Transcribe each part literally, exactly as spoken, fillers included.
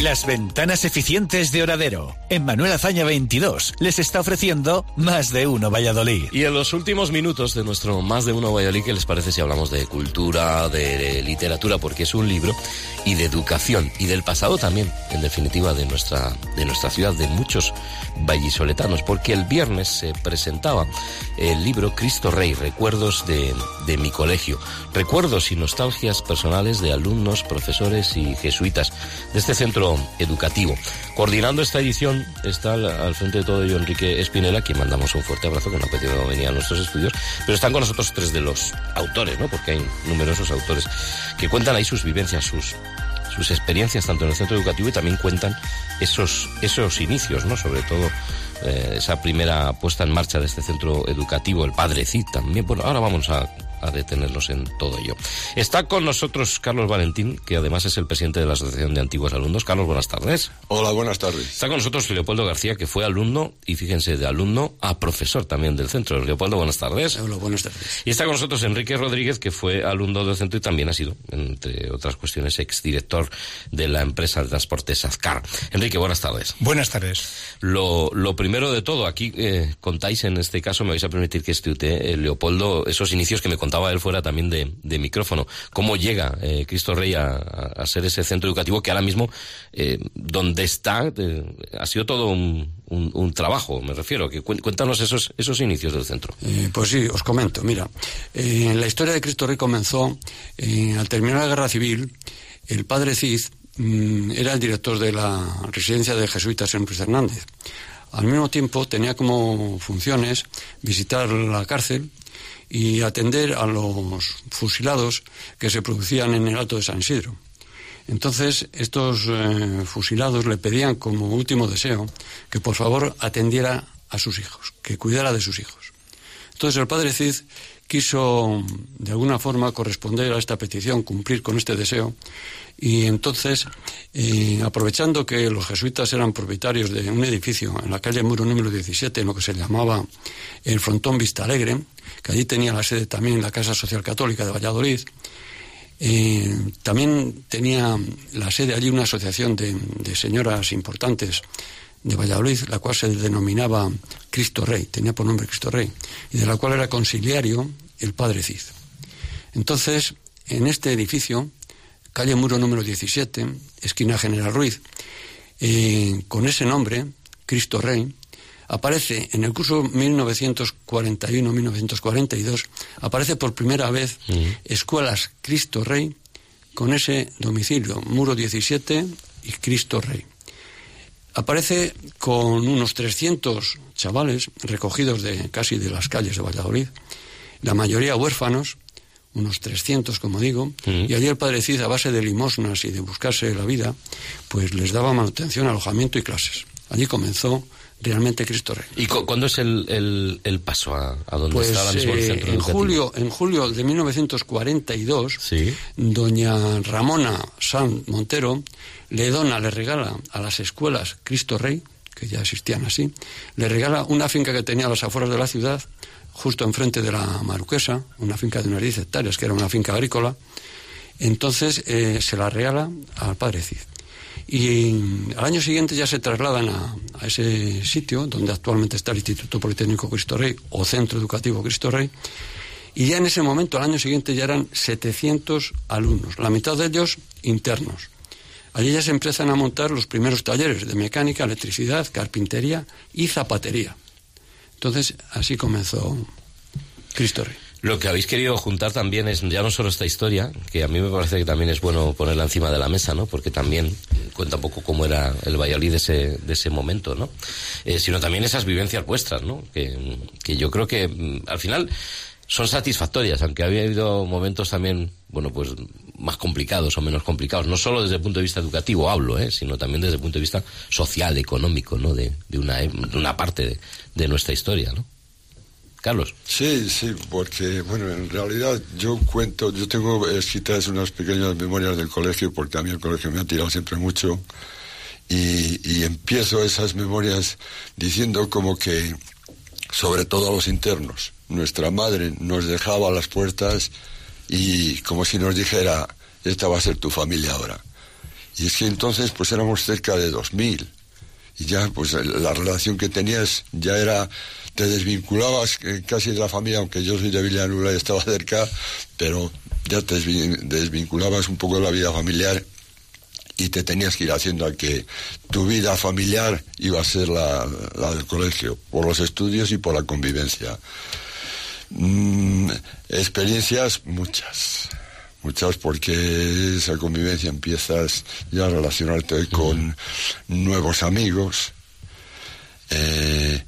Las ventanas eficientes de Oradero. En Manuel Azaña veintidós les está ofreciendo Más de Uno Valladolid. Y en los últimos minutos de nuestro Más de Uno Valladolid, ¿qué les parece si hablamos de cultura, de literatura, porque es un libro, y de educación, y del pasado también, en definitiva, de nuestra, de nuestra ciudad, de muchos vallisoletanos? Porque el viernes se presentaba el libro Cristo Rey, recuerdos de, de mi colegio, recuerdos y nostalgias personales de alumnos, profesores y jesuitas de este centro educativo. Coordinando esta edición está al, al frente de todo ello Enrique Espinela, quien mandamos un fuerte abrazo, que no ha podido venir a nuestros estudios, pero están con nosotros tres de los autores, ¿no? Porque hay numerosos autores que cuentan ahí sus vivencias, sus sus experiencias tanto en el centro educativo, y también cuentan esos esos inicios, ¿no? Sobre todo eh, esa primera puesta en marcha de este centro educativo, el Padre Cid también. Bueno, ahora vamos a a detenernos en todo ello. Está con nosotros Carlos Valentín, que además es el presidente de la Asociación de Antiguos Alumnos. Carlos, buenas tardes. Hola, buenas tardes. Está con nosotros Leopoldo García, que fue alumno, y fíjense, de alumno a profesor también del centro. Leopoldo, buenas tardes. Hola, buenas tardes. Y está con nosotros Enrique Rodríguez, que fue alumno del centro y también ha sido, entre otras cuestiones, exdirector de la empresa de transportes Azcar. Enrique, buenas tardes. Buenas tardes. Lo, lo primero de todo, aquí eh, contáis, en este caso, me vais a permitir que esté usted, eh, Leopoldo, esos inicios que me contaba él fuera también de, de micrófono. ¿Cómo llega eh, Cristo Rey a, a, a ser ese centro educativo que ahora mismo, eh, donde está, eh, ha sido todo un, un, un trabajo, me refiero? Que cuéntanos esos, esos inicios del centro. Eh, pues sí, os comento. Mira, eh, la historia de Cristo Rey comenzó eh, al terminar la Guerra Civil. El Padre Cid mmm, era el director de la residencia de jesuitas en Luis Hernández. Al mismo tiempo tenía como funciones visitar la cárcel y atender a los fusilados que se producían en el Alto de San Isidro. Entonces, estos eh, fusilados le pedían como último deseo que por favor atendiera a sus hijos, que cuidara de sus hijos. Entonces el Padre Cid quiso de alguna forma corresponder a esta petición, cumplir con este deseo, y entonces, eh, aprovechando que los jesuitas eran propietarios de un edificio en la calle Muro número diecisiete, en lo que se llamaba el Frontón Vista Alegre, que allí tenía la sede también la Casa Social Católica de Valladolid, eh, también tenía la sede allí una asociación de, de señoras importantes de Valladolid, la cual se denominaba Cristo Rey, tenía por nombre Cristo Rey, y de la cual era conciliario el Padre Cid. Entonces, en este edificio, calle Muro número diecisiete, esquina General Ruiz, eh, con ese nombre, Cristo Rey, aparece en el curso mil novecientos cuarenta y uno a mil novecientos cuarenta y dos, aparece por primera vez uh-huh. Escuelas Cristo Rey, con ese domicilio, Muro diecisiete y Cristo Rey. Aparece con unos trescientos chavales recogidos de casi de las calles de Valladolid, la mayoría huérfanos, unos trescientos, como digo, uh-huh. y allí el Padre Cid, a base de limosnas y de buscarse la vida, pues les daba manutención, alojamiento y clases. Allí comenzó realmente Cristo Rey. ¿Y cu- cuándo es el, el, el paso a, a donde pues, está ahora mismo el centro eh, en educativo? julio, en julio de mil novecientos cuarenta y dos, ¿Sí? doña Ramona Sanz Montero le dona, le regala a las escuelas Cristo Rey, que ya existían así, le regala una finca que tenía a las afueras de la ciudad, justo enfrente de la Maruquesa, una finca de unas diez hectáreas, que era una finca agrícola. Entonces eh, se la regala al Padre Cid. Y al año siguiente ya se trasladan a, a ese sitio donde actualmente está el Instituto Politécnico Cristo Rey o Centro Educativo Cristo Rey, y ya en ese momento, al año siguiente, ya eran setecientos alumnos, la mitad de ellos internos. Allí ya se empiezan a montar los primeros talleres de mecánica, electricidad, carpintería y zapatería. Entonces, así comenzó Cristo Rey. Lo que habéis querido juntar también es ya no solo esta historia, que a mí me parece que también es bueno ponerla encima de la mesa, ¿no? Porque también cuenta un poco cómo era el Valladolid de ese, de ese momento, ¿no? Eh, sino también esas vivencias vuestras, ¿no? Que, que yo creo que al final son satisfactorias, aunque había habido momentos también, bueno, pues más complicados o menos complicados, no solo desde el punto de vista educativo hablo, ¿eh? Sino también desde el punto de vista social, económico, ¿no? De, de, una, de una parte de, de nuestra historia, ¿no? Carlos. Sí, sí, porque, bueno, en realidad yo cuento, yo tengo escritas unas pequeñas memorias del colegio, porque a mí el colegio me ha tirado siempre mucho, y, y empiezo esas memorias diciendo como que, sobre todo a los internos, nuestra madre nos dejaba a las puertas y como si nos dijera, esta va a ser tu familia ahora. Y es que entonces pues éramos cerca de dos mil. Y ya pues la relación que tenías ya era, te desvinculabas casi de la familia, aunque yo soy de Villanueva y estaba cerca, pero ya te desvinculabas un poco de la vida familiar y te tenías que ir haciendo a que tu vida familiar iba a ser la, la del colegio, por los estudios y por la convivencia. Mm, experiencias muchas. Muchas, porque esa convivencia empiezas ya a relacionarte con nuevos amigos, eh,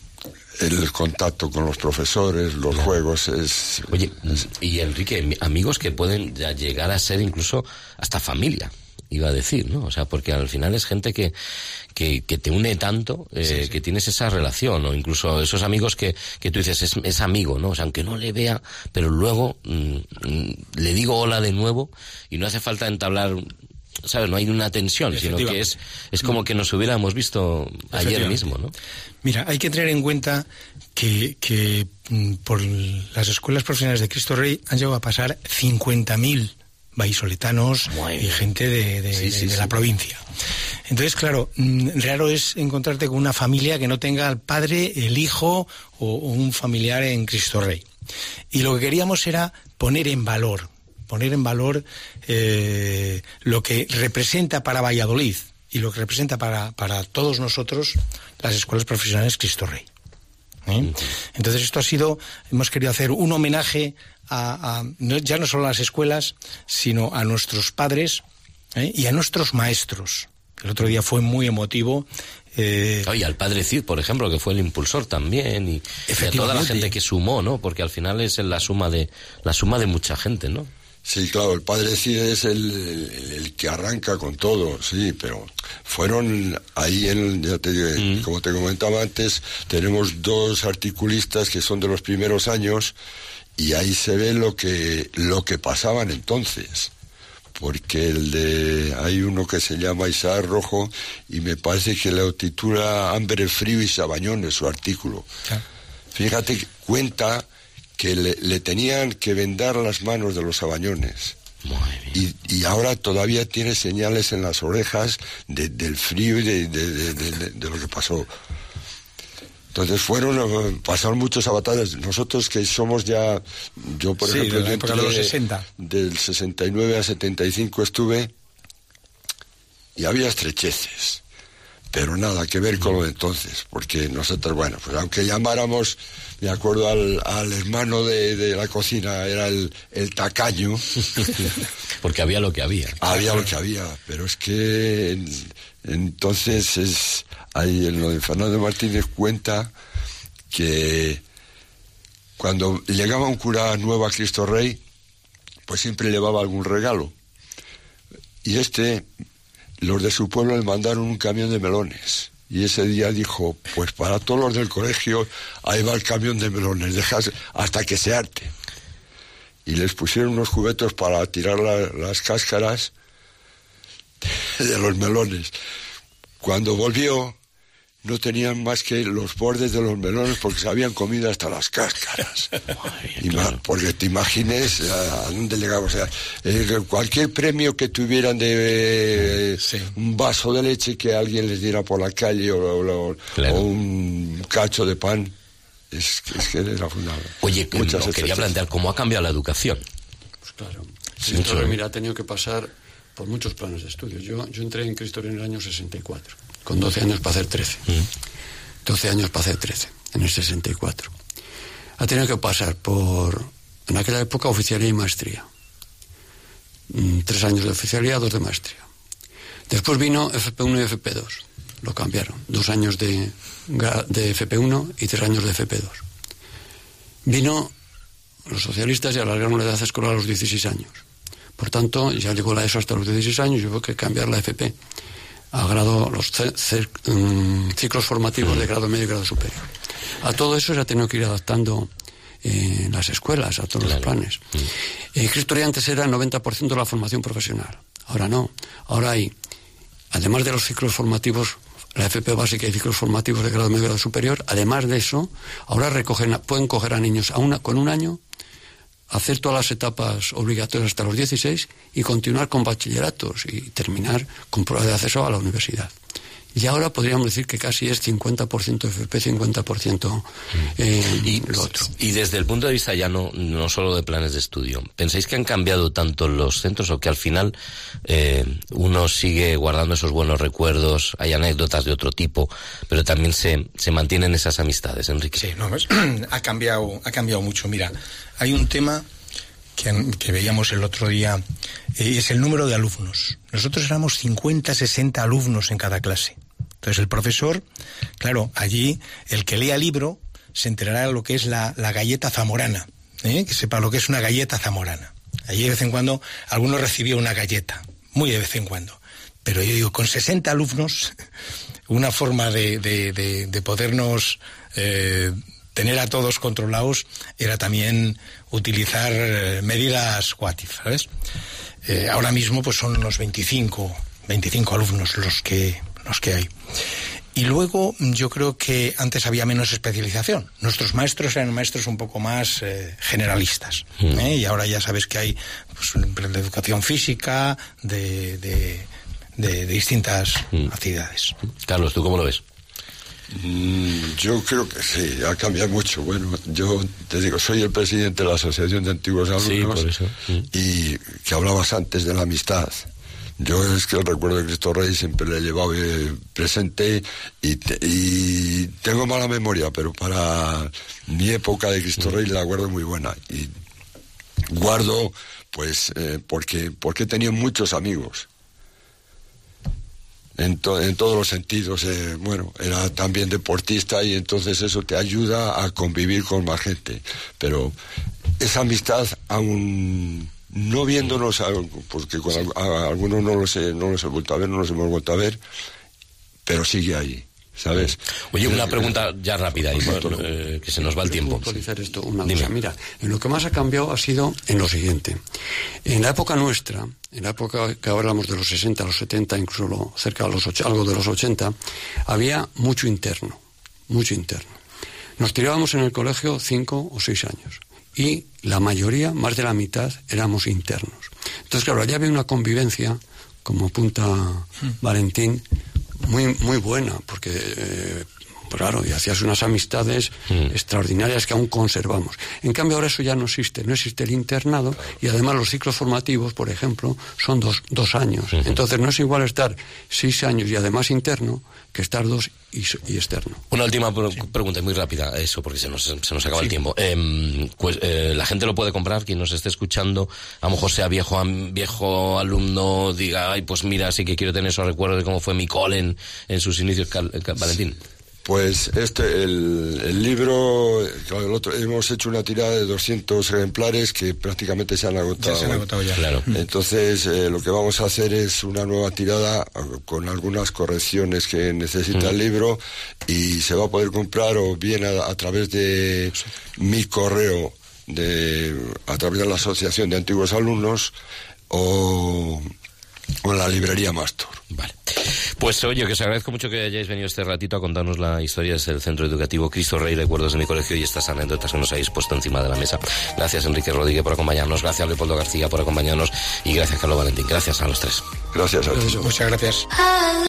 el contacto con los profesores, los claro. juegos es... Oye, es... y Enrique, amigos que pueden ya llegar a ser incluso hasta familia, iba a decir, ¿no? O sea, porque al final es gente que que, que te une tanto, eh, sí, sí. que tienes esa relación, o incluso esos amigos que, que tú dices, es, es amigo, ¿no? O sea, aunque no le vea, pero luego mm, mm, le digo hola de nuevo y no hace falta entablar, ¿sabes? No hay una tensión, sino que es, es como que nos hubiéramos visto ayer mismo, ¿no? Mira, hay que tener en cuenta que, que por las escuelas profesionales de Cristo Rey han llegado a pasar cincuenta mil vallisoletanos y gente de, de, sí, sí, de, de sí. la provincia. Entonces, claro, raro es encontrarte con una familia que no tenga al padre, el hijo o, o un familiar en Cristo Rey. Y lo que queríamos era poner en valor, poner en valor eh, lo que representa para Valladolid y lo que representa para, para todos nosotros las escuelas profesionales Cristo Rey. ¿Eh? Entonces esto ha sido, hemos querido hacer un homenaje a, a no, ya no solo a las escuelas, sino a nuestros padres ¿eh? y a nuestros maestros. El otro día fue muy emotivo. Eh, Oye, al padre Cid, por ejemplo, que fue el impulsor también, y, y a toda la gente que sumó, ¿no? Porque al final es la suma de la suma de mucha gente, ¿no? Sí, claro, el padre Cid es el, el, el que arranca con todo, sí, pero fueron ahí, en, ya te digo, mm. como te comentaba antes, tenemos dos articulistas que son de los primeros años y ahí se ve lo que lo que pasaban entonces, porque el de hay uno que se llama Isaac Rojo y me parece que la titula Hambre, frío y sabañones, su artículo. ¿Sí? Fíjate, cuenta que le, le tenían que vendar las manos de los sabañones. Y, y ahora todavía tiene señales en las orejas de, del frío y de, de, de, de, de, de lo que pasó. Entonces fueron, pasaron muchas batallas. Nosotros que somos ya, yo por sí, ejemplo, de la época de los sesenta. Del sesenta y nueve a setenta y cinco estuve y había estrecheces. Pero nada que ver con lo de entonces, porque nosotros, bueno, pues aunque llamáramos, me acuerdo al, al hermano de, de la cocina, era el, el tacaño. Porque había lo que había. Había lo que había, pero es que en, entonces es, ahí en lo de Fernando Martínez cuenta que cuando llegaba un cura nuevo a Cristo Rey, pues siempre llevaba algún regalo. Y este... los de su pueblo le mandaron un camión de melones y ese día dijo, pues para todos los del colegio ahí va el camión de melones, dejas hasta que se harte. Y les pusieron unos cubetos para tirar la, las cáscaras de los melones. Cuando volvió no tenían más que los bordes de los melones porque se habían comido hasta las cáscaras. Ay, claro. Porque te imagines a, a dónde llegaba. O sea, eh, cualquier premio que tuvieran de eh, sí. un vaso de leche que alguien les diera por la calle o, o, claro. o un cacho de pan, es, es que era fundamental. Oye, que no, quería plantear cómo ha cambiado la educación. Pues claro. Sí, entonces, mira, ha tenido que pasar por muchos planes de estudios. Yo, yo entré en Cristo en el año sesenta y cuatro. Con doce años para hacer trece. Mm. doce años para hacer trece, en el sesenta y cuatro. Ha tenido que pasar por, en aquella época, oficialía y maestría. Mm, tres años de oficialía, dos de maestría. Después vino F P uno y F P dos. Lo cambiaron. Dos años de, de F P uno y tres años de F P dos. Vino los socialistas y alargaron la edad escolar a los dieciséis años. Por tanto, ya llegó la ESO hasta los dieciséis años y hubo que cambiar la F P a grado, los c- c- um, ciclos formativos de grado medio y grado superior. A todo eso se ha tenido que ir adaptando eh, las escuelas, a todos claro. los planes. Eh, Cristo Rey antes era el noventa por ciento de la formación profesional. Ahora no. Ahora hay, además de los ciclos formativos, la F P básica y ciclos formativos de grado medio y grado superior, además de eso, ahora recogen, pueden coger a niños a una, con un año hacer todas las etapas obligatorias hasta los dieciséis y continuar con bachilleratos y terminar con prueba de acceso a la universidad. Y ahora podríamos decir que casi es cincuenta por ciento F P, cincuenta por ciento eh, y lo otro. Y desde el punto de vista ya no, no solo de planes de estudio, ¿pensáis que han cambiado tanto los centros o que al final eh, uno sigue guardando esos buenos recuerdos, hay anécdotas de otro tipo, pero también se, se mantienen esas amistades, Enrique? Sí, no, es, ha cambiado, ha cambiado mucho. Mira, hay un tema que, que veíamos el otro día, eh, es el número de alumnos. Nosotros éramos cincuenta, sesenta alumnos en cada clase. Entonces el profesor, claro, allí el que lea libro se enterará de lo que es la, la galleta zamorana, ¿eh? Que sepa lo que es una galleta zamorana. Allí de vez en cuando alguno recibía una galleta, muy de vez en cuando. Pero yo digo, con sesenta alumnos, una forma de, de, de, de podernos eh, tener a todos controlados era también utilizar eh, medidas Guatif, ¿sabes? Eh, ahora mismo pues son unos veinticinco, veinticinco alumnos los que, los que hay. Y luego yo creo que antes había menos especialización. Nuestros maestros eran maestros un poco más eh, generalistas, ¿eh? Y ahora ya sabes que hay pues, de educación física, de, de, de, de distintas mm. actividades. Carlos, ¿tú cómo lo ves? Mm, yo creo que sí, ha cambiado mucho. Bueno, yo te digo, soy el presidente de la Asociación de Antiguos Alumnos, sí, por eso. Mm. Y que hablabas antes de la amistad. Yo es que el recuerdo de Cristo Rey siempre le he llevado eh, presente y, te, y tengo mala memoria, pero para mi época de Cristo Rey la guardo muy buena. Y guardo, pues, eh, porque, porque he tenido muchos amigos. En, to, en todos los sentidos, eh, bueno, era también deportista y entonces eso te ayuda a convivir con más gente. Pero esa amistad aún... No viéndonos, porque con sí. a, a algunos no los, he, no los he vuelto a ver, no los hemos vuelto a ver, pero sigue ahí, ¿sabes? Oye, una pregunta ya rápida, y, eh, que se nos va el tiempo. Actualizar esto, una cosa. Mira, en lo que más ha cambiado ha sido en lo siguiente. En la época nuestra, en la época que ahora hablamos de los sesenta, los setenta, incluso lo, cerca de los ocho, algo de los ochenta, había mucho interno, mucho interno. Nos tirábamos en el colegio cinco o seis años. Y la mayoría, más de la mitad, éramos internos. Entonces, claro, allá había una convivencia, como apunta Valentín, muy muy buena, porque, eh, claro, y hacías unas amistades mm. extraordinarias que aún conservamos. En cambio, ahora eso ya no existe, no existe el internado, y además los ciclos formativos, por ejemplo, son dos, dos años. Mm-hmm. Entonces, no es igual estar seis años y además interno, que estar dos y, y externo. Una última pro- sí. pregunta, muy rápida, eso, porque se nos, se nos acaba sí. el tiempo. Eh, pues, eh, la gente lo puede comprar, quien nos esté escuchando, a lo mejor sea viejo, viejo alumno, diga, ay, pues mira, sí que quiero tener esos recuerdos de cómo fue mi cole en, en sus inicios. Cal, Cal, Valentín. Pues este, el, el libro, claro, el otro, hemos hecho una tirada de doscientos ejemplares que prácticamente se han agotado. Ya se han agotado ya. Claro. Entonces, eh, lo que vamos a hacer es una nueva tirada con algunas correcciones que necesita mm. el libro y se va a poder comprar o bien a, a través de mi correo, de a través de la Asociación de Antiguos Alumnos o, o en la librería Mastor. Vale. Pues oye, que os agradezco mucho que hayáis venido este ratito a contarnos la historia desde el Centro Educativo Cristo Rey, recuerdos de mi colegio y estas anécdotas que nos habéis puesto encima de la mesa. Gracias Enrique Rodríguez por acompañarnos, gracias Leopoldo García por acompañarnos y gracias Carlos Valentín. Gracias a los tres. Gracias a ti. Muchas gracias.